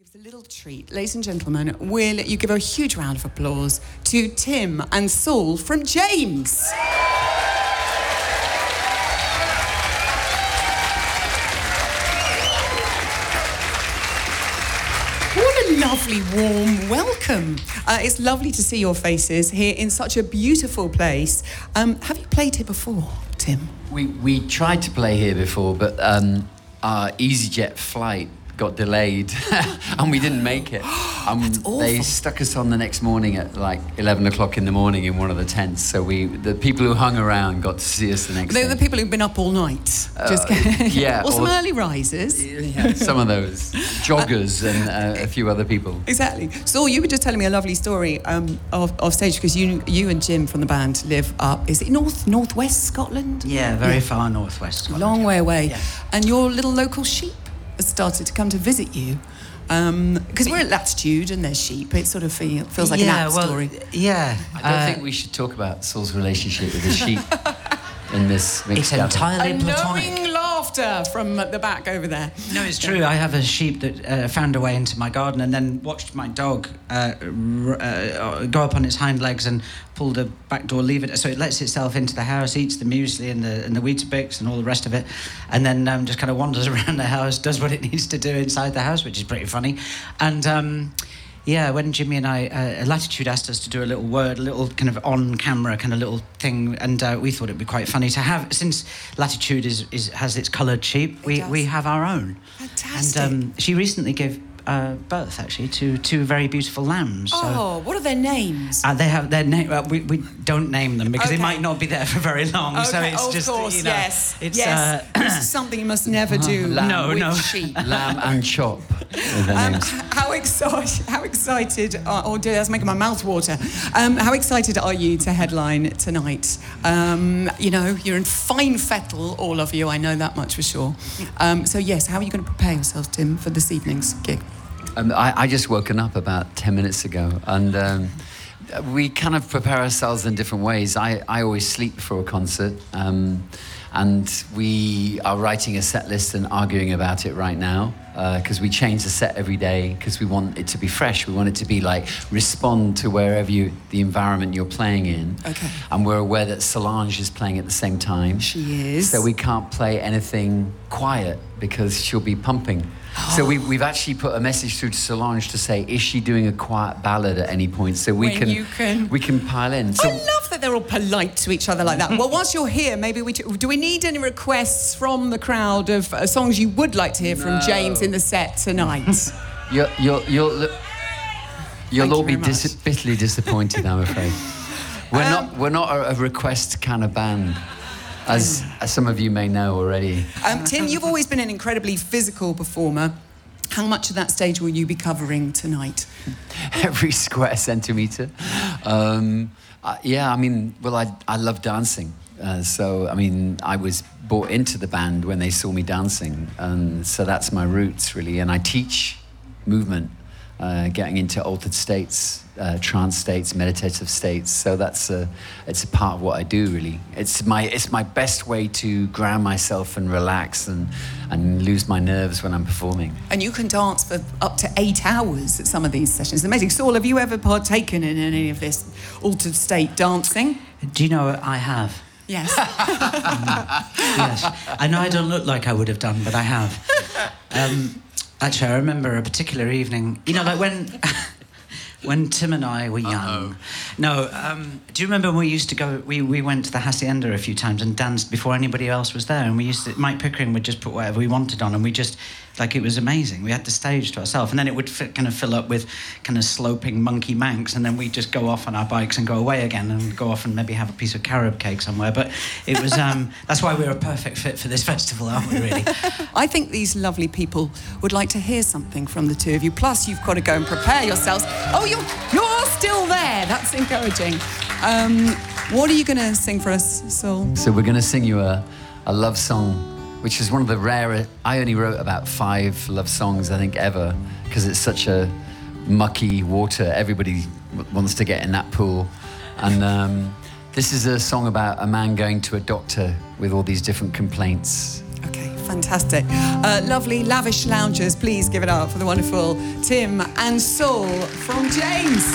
It's a little treat. Ladies and gentlemen, will you give a huge round of applause to Tim and Saul from James? What a lovely, warm welcome. It's lovely to see your faces here in such a beautiful place. Have you played here before, Tim? We tried to play here before, but our EasyJet flight got delayed and we didn't make it. That's awful. They stuck us on the next morning at like 11 o'clock in the morning in one of the tents. So the people who hung around got to see us the next day. They're the people who've been up all night. Yeah. Or some early risers. Yeah, some of those. Joggers and a few other people. Exactly. So you were just telling me a lovely story of stage, because you and Jim from the band live up, is it northwest Scotland? Yeah, very far northwest Scotland. Long way away. Yeah. And your little local sheep has started to come to visit you. Because we're at Latitude and there's sheep. It sort of feels like an app story. Yeah. I don't think we should talk about Saul's relationship with the sheep in this mixed It's gathering. entirely platonic. Knowing laughter from the back over there. No, it's true. I have a sheep that found a way into my garden and then watched my dog go up on its hind legs and pull the back door, leave it, so it lets itself into the house, eats the muesli and the Weetabix and all the rest of it, and then just kind of wanders around the house, does what it needs to do inside the house, which is pretty funny. And yeah, when Jimmy and I, Latitude asked us to do a little kind of on-camera kind of little thing, and we thought it'd be quite funny to have, since Latitude has its coloured sheep, we have our own. Fantastic. And she recently gave birth, actually, to two very beautiful lambs. Oh, what are their names? They have their name. We don't name them because Okay. they might not be there for very long. Okay, So it's just, of course, you know, yes. it's yes. This is something you must never do No, with no. sheep. Lamb and Chop are their names. How excited, oh dear, that's making my mouth water. How excited are you to headline tonight? You know, you're in fine fettle, all of you, I know that much for sure. So yes, how are you going to prepare yourself, Tim, for this evening's gig? I just woken up about 10 minutes ago, and we kind of prepare ourselves in different ways. I always sleep before a concert, and we are writing a set list and arguing about it right now, because we change the set every day because we want it to be fresh. We want it to be like respond to wherever the environment you're playing in. Okay. And we're aware that Solange is playing at the same time. She is. So we can't play anything quiet because she'll be pumping. So we've actually put a message through to Solange to say, is she doing a quiet ballad at any point? So we can pile in. So I love that they're all polite to each other like that. Well, whilst you're here, maybe do we need any requests from the crowd of songs you would like to hear from James in the set tonight? you'll all be very much. bitterly disappointed, I'm afraid. We're not a request kind of band, as some of you may know already. Tim, you've always been an incredibly physical performer. How much of that stage will you be covering tonight? Every square centimetre. Yeah, I mean, well, I love dancing. So, I mean, I was brought into the band when they saw me dancing. And so that's my roots, really. And I teach movement, getting into altered states, trance states, meditative states. So it's a part of what I do, really. It's my best way to ground myself and relax and lose my nerves when I'm performing. And you can dance for up to 8 hours at some of these sessions. It's amazing. Saul, have you ever partaken in any of this altered state dancing? Do you know I have? Yes. Yes. I know I don't look like I would have done, but I have. Actually, I remember a particular evening. You know, like when Tim and I were young. No, do you remember when we used to go? We went to the Hacienda a few times and danced before anybody else was there, and we used to. Mike Pickering would just put whatever we wanted on, and we just. Like, it was amazing. We had the stage to ourselves, and then it would kind of fill up with kind of sloping monkey manx, and then we'd just go off on our bikes and go away again, and go off and maybe have a piece of carob cake somewhere. But it was that's why we're a perfect fit for this festival, aren't we, really? I think these lovely people would like to hear something from the two of you. Plus, you've got to go and prepare yourselves. Oh, you're still there. That's encouraging. What are you going to sing for us, Saul? So we're going to sing you a love song, which is one of the rarer. I only wrote about 5 love songs, I think, ever, because it's such a mucky water. Everybody wants to get in that pool. And this is a song about a man going to a doctor with all these different complaints. Okay, fantastic. Lovely, lavish loungers, please give it up for the wonderful Tim and Saul from James.